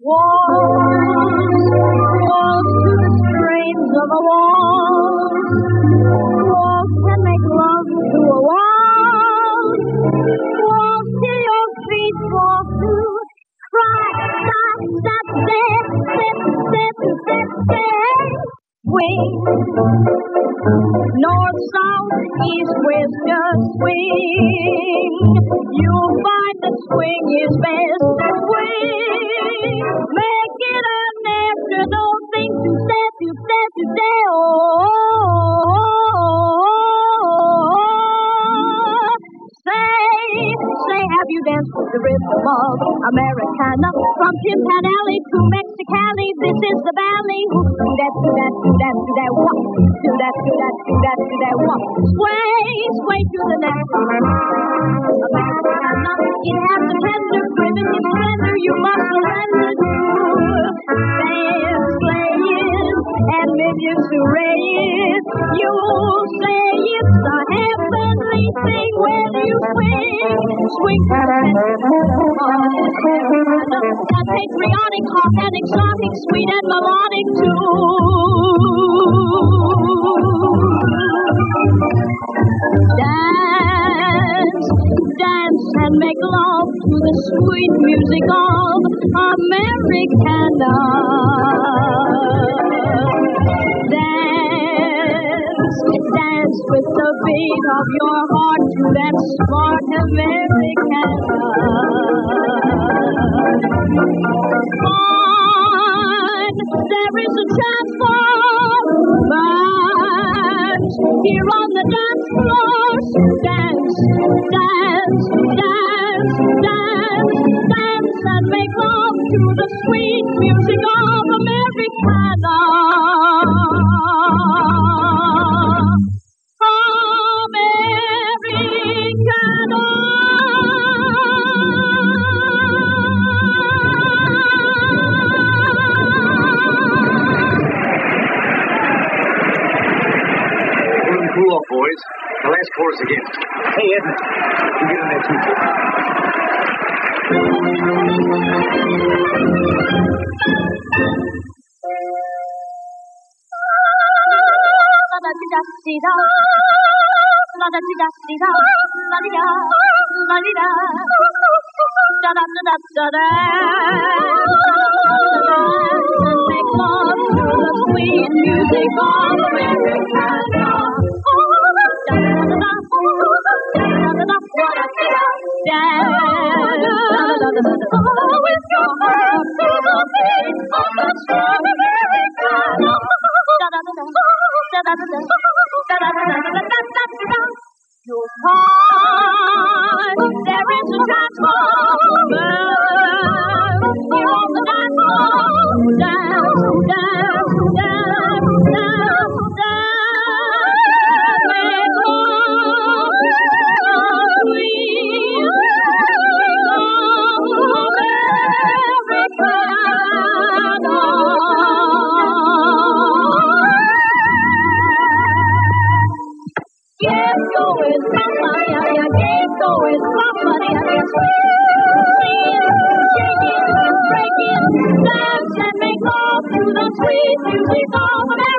Waltz, waltz to the strains of a waltz. Waltz and make love to a waltz. Waltz till your feet fall to crack, stop, stop, step, step, step, step, step. Swing, north, south, east, west, just swing. You'll find that swing is best. Swing, make it a national thing to step, you step, you step. Say, have you danced with the rhythm of Americana? From Tin Alley to Mexicali, this is the valley. Do that, do that, do that, do that, walk. Do that, do that, do that, do that, walk. Sway, sway to the next Americana. It has the tender, primitive splendor you must surrender to. Dance, play it, and millions who ray it. You'll say it's a heavenly thing when you swing. Swing to the that patriotic, hot and exotic, sweet and melodic too. Dance, dance and make love to the sweet music of Americana. Dance, dance with the beat of your heart to that smart Americana. Fun, there is a chance for romance here on the dance floor. So dance, dance, dance, dance, dance, and make love to the sweet music of Americana. Cool off, boys. The last chorus again. Hey, Edmund, you get in there too. Make love to the sweet music of Americana. With your heart to the beat of the strong Americana. You'll find there is a chance for love here on the dance floor. Dance, dance, dance, dance, dance. Make love to the sweet Americana. Get going, mama, yeah, yeah, get going, mama, yeah, yeah, swing, shake it, break it, dance and make love to the sweet music of America.